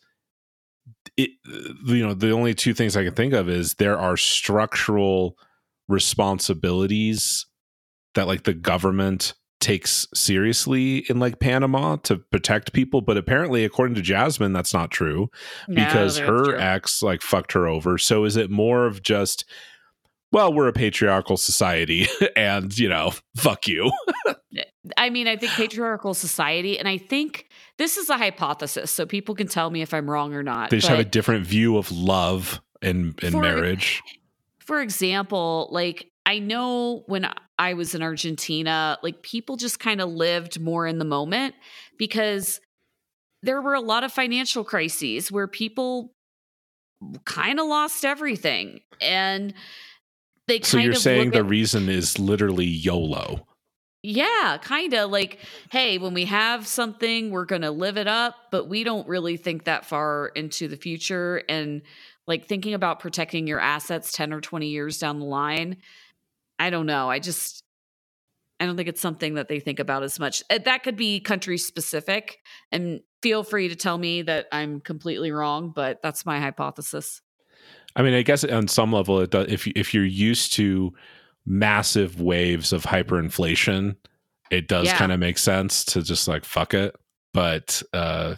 the only two things I can think of is there are structural responsibilities that like the government takes seriously in like Panama to protect people, but apparently according to Jasmine that's not true because her ex like fucked her over. So is it more of just, well, we're a patriarchal society and fuck you? I mean, I think patriarchal society, and I think this is a hypothesis, so people can tell me if I'm wrong or not. They just have a different view of love and marriage. For example, like I know when I was in Argentina, like people just kind of lived more in the moment because there were a lot of financial crises where people kind of lost everything. And so you're saying the reason is literally YOLO. Yeah, kind of like, hey, when we have something, we're going to live it up, but we don't really think that far into the future. And like thinking about protecting your assets 10 or 20 years down the line, I don't know. I don't think it's something that they think about as much. That could be country specific, and feel free to tell me that I'm completely wrong, but that's my hypothesis. I mean, I guess on some level, it does, if you're used to massive waves of hyperinflation, it does kind of make sense to just like fuck it. But that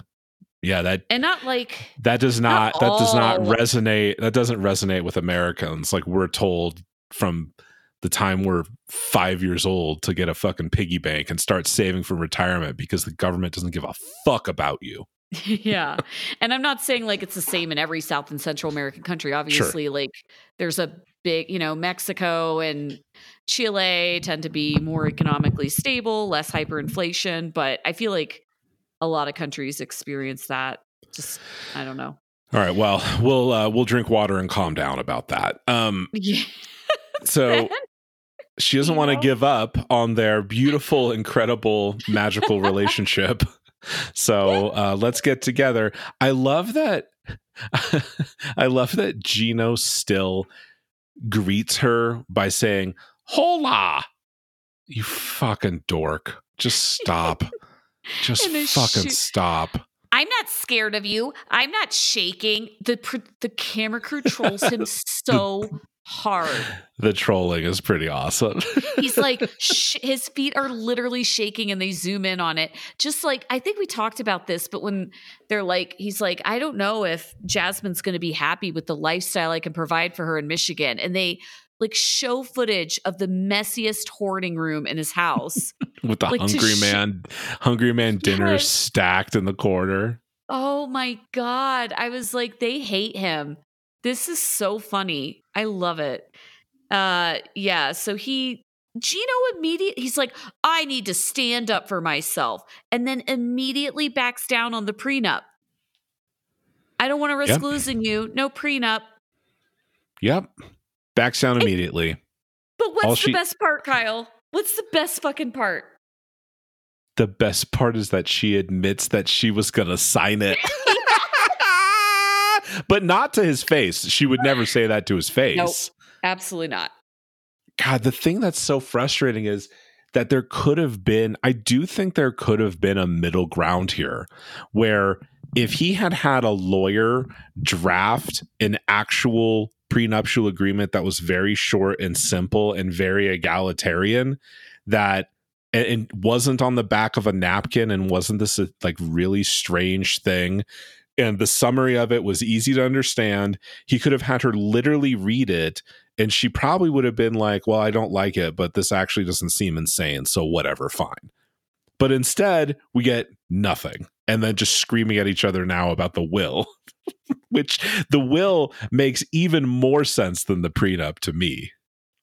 does not resonate. That doesn't resonate with Americans. Like we're told from the time we're 5 years old to get a fucking piggy bank and start saving for retirement because the government doesn't give a fuck about you. Yeah. And I'm not saying like it's the same in every South and Central American country. Obviously, like there's a big, Mexico and Chile tend to be more economically stable, less hyperinflation. But I feel like a lot of countries experience that. Just, I don't know. All right. Well, we'll drink water and calm down about that. Yeah. So she doesn't want to give up on their beautiful, incredible, magical relationship. So let's get together. I love that. I love that Gino still greets her by saying, "Hola, you fucking dork. Just stop. Just fucking stop. I'm not scared of you. I'm not shaking." The camera crew trolls him so hard. The trolling is pretty awesome. He's like, his feet are literally shaking and they zoom in on it. Just like, I think we talked about this, but when they're like, he's like, I don't know if Jasmine's going to be happy with the lifestyle I can provide for her in Michigan. And they like show footage of the messiest hoarding room in his house. With the like hungry man dinner stacked in the corner. Oh my God. I was like, they hate him. This is so funny. I love it. Yeah. So Gino he's like, I need to stand up for myself. And then immediately backs down on the prenup. I don't want to risk losing you. No prenup. Yep. Backs down immediately. But what's the best part, Kyle? What's the best fucking part? The best part is that she admits that she was going to sign it. But not to his face. She would never say that to his face. Nope, absolutely not. God, the thing that's so frustrating is that I do think there could have been a middle ground here where if he had had a lawyer draft an actual prenuptial agreement that was very short and simple and very egalitarian, that and wasn't on the back of a napkin and wasn't this like really strange thing, and the summary of it was easy to understand, he could have had her literally read it and she probably would have been like, well, I don't like it, but this actually doesn't seem insane, so whatever, fine. But instead we get nothing and then just screaming at each other now about the will. Which the will makes even more sense than the prenup to me.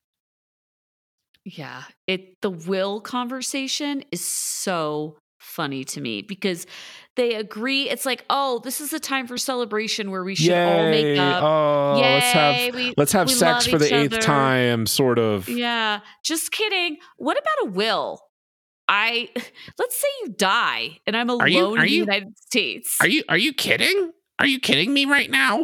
Yeah, the will conversation is so funny to me because they agree. It's like, oh, this is a time for celebration where we should all make up. Oh, yay, let's have sex for the 8th time, sort of. Yeah, just kidding. What about a will? Let's say you die and I'm alone in the United States. Are you kidding? Are you kidding me right now?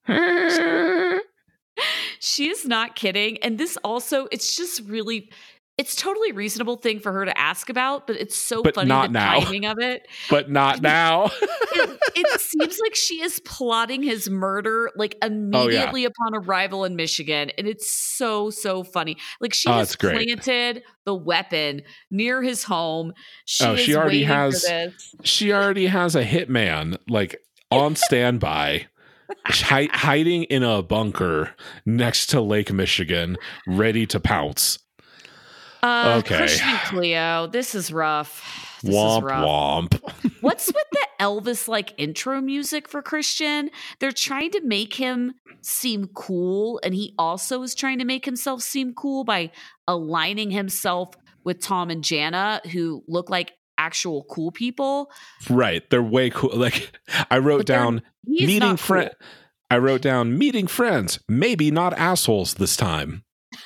She is not kidding. And this also, it's totally reasonable thing for her to ask about, but it's so funny the timing of it. But not now. It seems like she is plotting his murder like immediately upon arrival in Michigan. And it's so, so funny. Like she has planted the weapon near his home. She already has a hitman like on standby. Hiding in a bunker next to Lake Michigan, ready to pounce. Okay. Christian Cleo, this is rough. Womp. What's with the Elvis-like intro music for Christian? They're trying to make him seem cool, and he also is trying to make himself seem cool by aligning himself with Tom and Jana, who look like actual cool people. Right. They're way cool. Like I wrote down meeting friends. I wrote down meeting friends, maybe not assholes this time.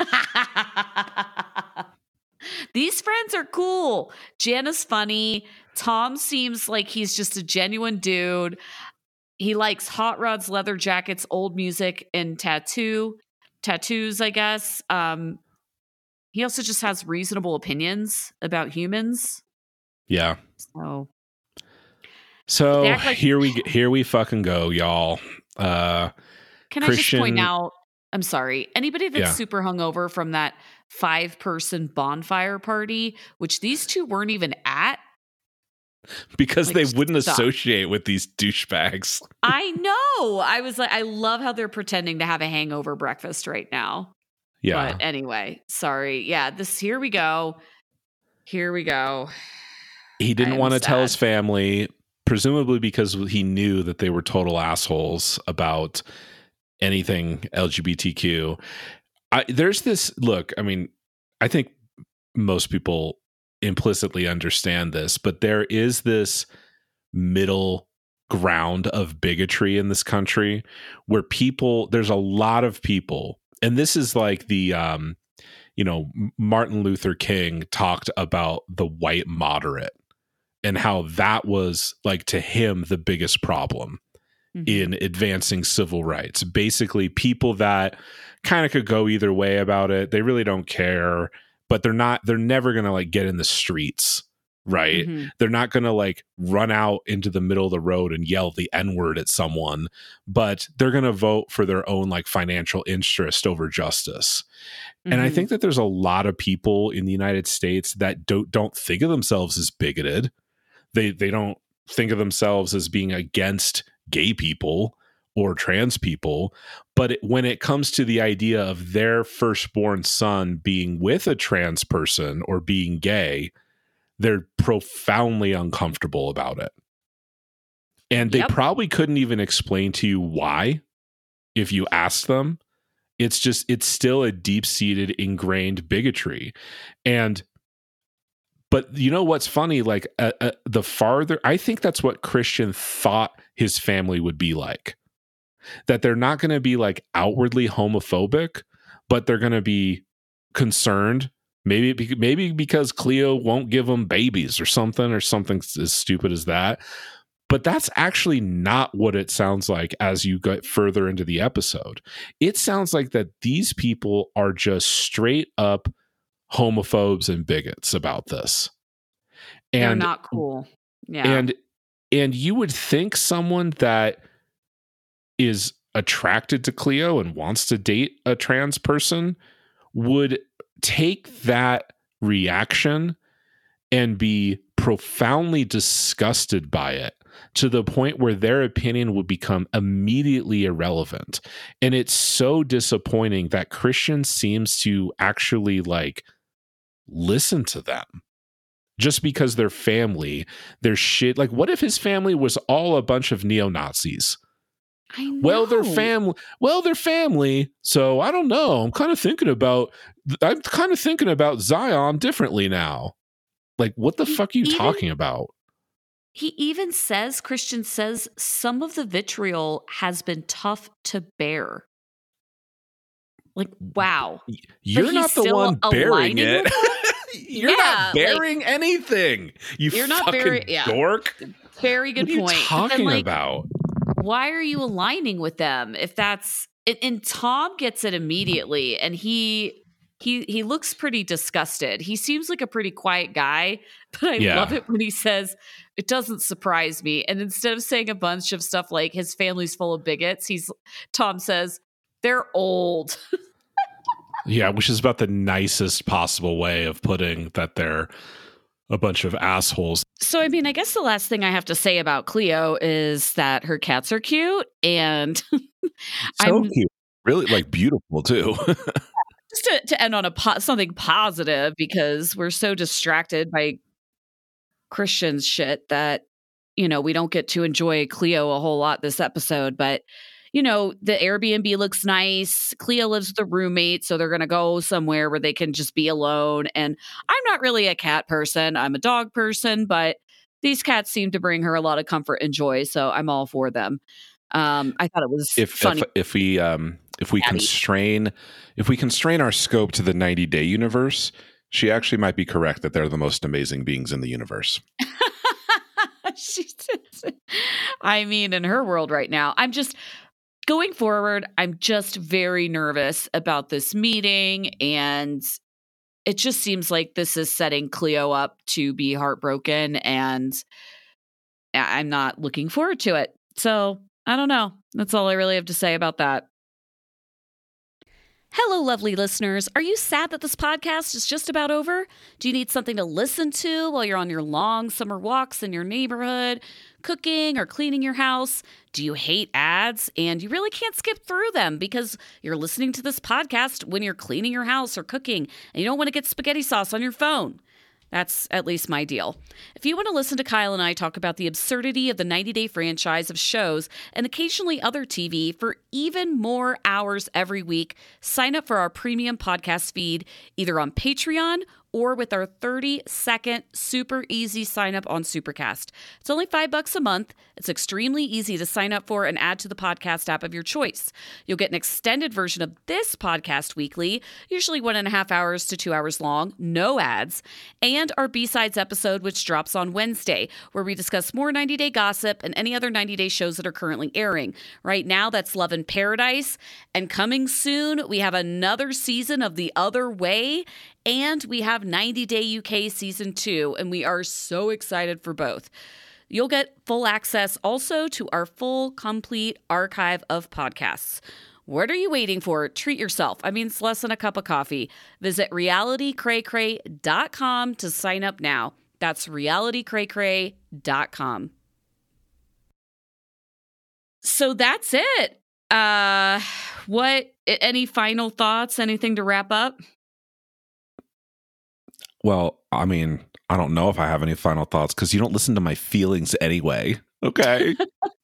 These friends are cool. Jana's funny. Tom seems like he's just a genuine dude. He likes hot rods, leather jackets, old music, and tattoos, I guess. He also just has reasonable opinions about humans. Yeah. So like, here we fucking go, y'all. Can Christian, I just point out, I'm sorry, anybody that's super hungover from that 5-person bonfire party, which these two weren't even at. Because they wouldn't associate with these douchebags. I know. I was like, I love how they're pretending to have a hangover breakfast right now. Yeah. But anyway, sorry. Yeah, here we go. Here we go. He didn't want to tell his family, presumably because he knew that they were total assholes about anything LGBTQ. There's this look, I mean, I think most people implicitly understand this, but there is this middle ground of bigotry in this country where there's a lot of people, and this is like the Martin Luther King talked about the white moderate and how that was, like, to him the biggest problem in advancing civil rights. Basically, people that kind of could go either way about it. They really don't care, but they're never going to, like, get in the streets, right? They're not going to, like, run out into the middle of the road and yell the N-word at someone, but they're going to vote for their own, like, financial interest over justice. And I think that there's a lot of people in the United States that don't think of themselves as bigoted. They don't think of themselves as being against gay people or trans people, but when it comes to the idea of their firstborn son being with a trans person or being gay, they're profoundly uncomfortable about it. And they probably couldn't even explain to you why if you asked them. It's still a deep-seated, ingrained bigotry. But you know what's funny? Like, the farther, I think that's what Christian thought his family would be like. That they're not going to be, like, outwardly homophobic, but they're going to be concerned. Maybe because Cleo won't give them babies or something as stupid as that. But that's actually not what it sounds like as you get further into the episode. It sounds like that these people are just straight up homophobes and bigots about this. And they're not cool. Yeah. And you would think someone that is attracted to Cleo and wants to date a trans person would take that reaction and be profoundly disgusted by it, to the point where their opinion would become immediately irrelevant. And it's so disappointing that Christian seems to actually, like, listen to them just because they're family. They're shit. Like, what if his family was all a bunch of neo-Nazis? I know. Well, they're family. So I don't know. I'm kind of thinking about Zion differently now. Like, what the fuck are you talking about? He even says, Christian says, some of the vitriol has been tough to bear. Like, wow. You're not the one bearing it. You're not bearing anything. You're not bearing, dork. Very good point. What are you talking about? Why are you aligning with them? If that's, and Tom gets it immediately, and he looks pretty disgusted. He seems like a pretty quiet guy, but I love it when he says, "It doesn't surprise me." And instead of saying a bunch of stuff like his family's full of bigots, Tom says, "They're old." Yeah, which is about the nicest possible way of putting that they're a bunch of assholes. So, I mean, I guess the last thing I have to say about Cleo is that her cats are cute, and cute. Really, like, beautiful too. Just to end on something positive, because we're so distracted by Christian's shit that, we don't get to enjoy Cleo a whole lot this episode. But, the Airbnb looks nice. Cleo lives with a roommate, so they're going to go somewhere where they can just be alone. And I'm not really a cat person. I'm a dog person, but these cats seem to bring her a lot of comfort and joy, so I'm all for them. I thought it was funny. If we constrain our scope to the 90-day universe, she actually might be correct that they're the most amazing beings in the universe. I mean, in her world right now, going forward, I'm just very nervous about this meeting, and it just seems like this is setting Cleo up to be heartbroken, and I'm not looking forward to it. So I don't know. That's all I really have to say about that. Hello, lovely listeners. Are you sad that this podcast is just about over? Do you need something to listen to while you're on your long summer walks in your neighborhood, cooking or cleaning your house? Do you hate ads and you really can't skip through them because you're listening to this podcast when you're cleaning your house or cooking and you don't want to get spaghetti sauce on your phone? That's at least my deal. If you want to listen to Kyle and I talk about the absurdity of the 90-day franchise of shows and occasionally other TV for even more hours every week, sign up for our premium podcast feed either on Patreon or with our 30-second super easy sign up on Supercast. It's only $5 a month. It's extremely easy to sign up for and add to the podcast app of your choice. You'll get an extended version of this podcast weekly, usually 1.5 hours to 2 hours long, no ads, and our B-Sides episode, which drops on Wednesday, where we discuss more 90-day gossip and any other 90-day shows that are currently airing. Right now, that's Love in Paradise, and coming soon, we have another season of The Other Way, and we have 90 Day UK Season 2, and we are so excited for both. You'll get full access also to our full, complete archive of podcasts. What are you waiting for? Treat yourself. I mean, it's less than a cup of coffee. Visit realitycraycray.com to sign up now. That's realitycraycray.com. So that's it. Any final thoughts? Anything to wrap up? Well, I mean, I don't know if I have any final thoughts because you don't listen to my feelings anyway. Okay.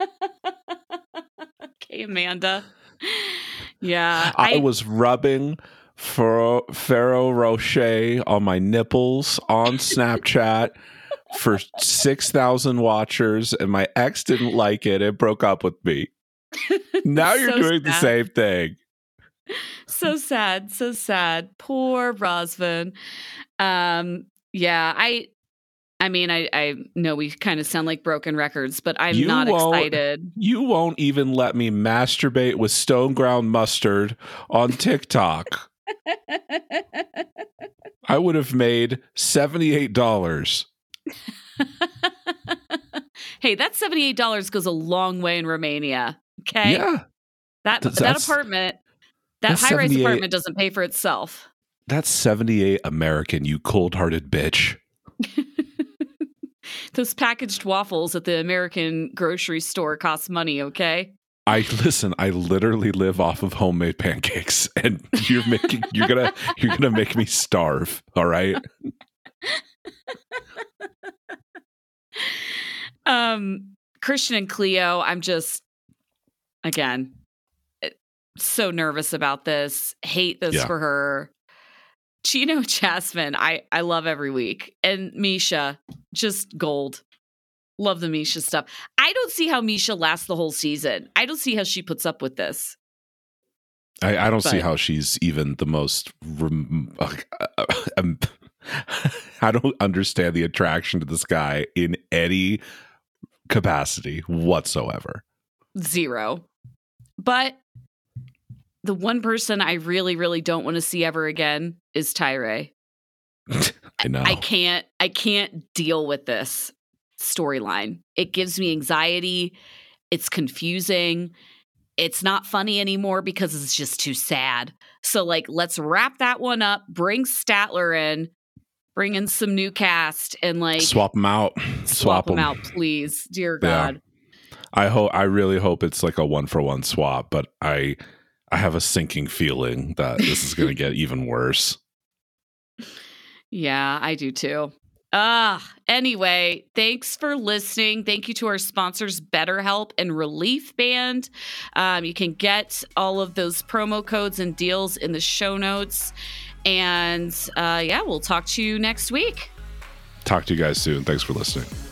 Okay, Amanda. Yeah. I was rubbing Ferrero Rocher on my nipples on Snapchat for 6,000 watchers, and my ex didn't like it and broke up with me. Now you're doing the same thing. So sad. So sad. Poor Rosvin. Yeah, I mean, I know we kind of sound like broken records, but I'm not excited. You won't even let me masturbate with stone ground mustard on TikTok. I would have made $78. Hey, that $78 goes a long way in Romania. Okay. Yeah. That apartment, that high-rise apartment doesn't pay for itself. That's 78 American, you cold-hearted bitch. Those packaged waffles at the American grocery store cost money, okay? I literally live off of homemade pancakes, and you're gonna make me starve, all right? Christian and Cleo, I'm just, again, so nervous about this. Hate this for her. Chino, Jasmine, I love every week. And Misha, just gold. Love the Misha stuff. I don't see how Misha lasts the whole season. I don't see how she puts up with this. I don't see how she's even the most... I don't understand the attraction to this guy in any capacity whatsoever. Zero. But the one person I really, really don't want to see ever again is Tyre. I know. I can't deal with this storyline. It gives me anxiety. It's confusing. It's not funny anymore because it's just too sad. So, let's wrap that one up. Bring Statler in. Bring in some new cast and swap them out. Swap them out, please. Dear God. Yeah. I really hope it's like a 1-for-1 swap, but I have a sinking feeling that this is going to get even worse. Yeah, I do too. Anyway, thanks for listening. Thank you to our sponsors, BetterHelp and Relief Band. You can get all of those promo codes and deals in the show notes. And we'll talk to you next week. Talk to you guys soon. Thanks for listening.